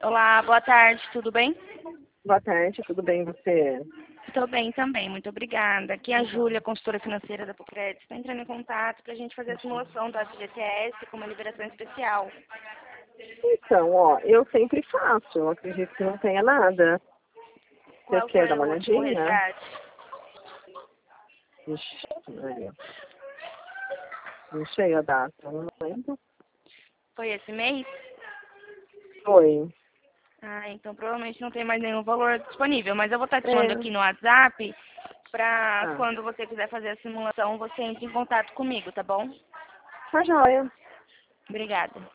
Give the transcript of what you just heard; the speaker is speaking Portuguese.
Olá, boa tarde, tudo bem? Boa tarde, tudo bem e você? Estou bem também, muito obrigada. Aqui é a Júlia, consultora financeira da Procred. Está entrando em contato para a gente fazer a simulação do FGTS com uma liberação especial. Então, ó, eu sempre faço, eu acredito que não tenha nada. Você Qual quer foi dar o uma último olhadinha? resgate? Ixi, Maria, não sei a data, não lembro. Foi esse mês? Foi. Ah, então provavelmente não tem mais nenhum valor disponível, mas eu vou estar te É, chamando aqui no WhatsApp para tá. quando você quiser fazer a simulação, você entre em contato comigo, tá bom? Tá joia. Obrigada.